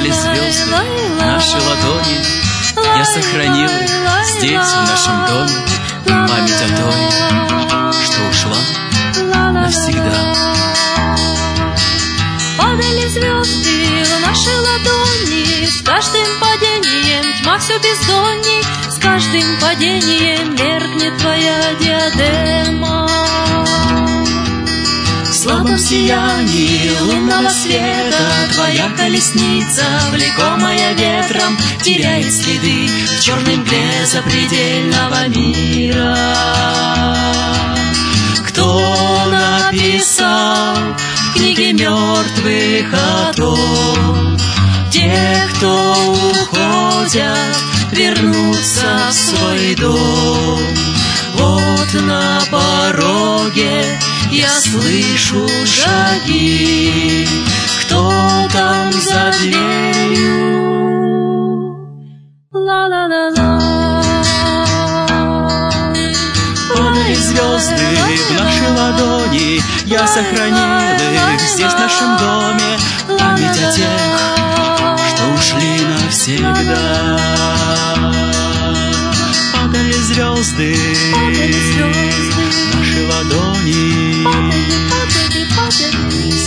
Падали звезды в наши ладони, я сохранил их здесь, в нашем доме, память о той, что ушла навсегда. Падали звезды в наши ладони, с каждым падением тьма все бездонней, с каждым падением меркнет твоя диадема. В слабом сиянии лунного света твоя колесница, влекомая ветром, теряет следы в черной мгле запредельного мира. Кто написал в книге мертвых о том, те, кто уходят, вернутся в свой дом? Вот на пороге я слышу шаги, кто там за дверью? Ла-ла-ла-ла. Падали звезды в наши ладони, я сохранил их здесь, в нашем доме, память о тех, что ушли навсегда. Падали звезды в наши ладони,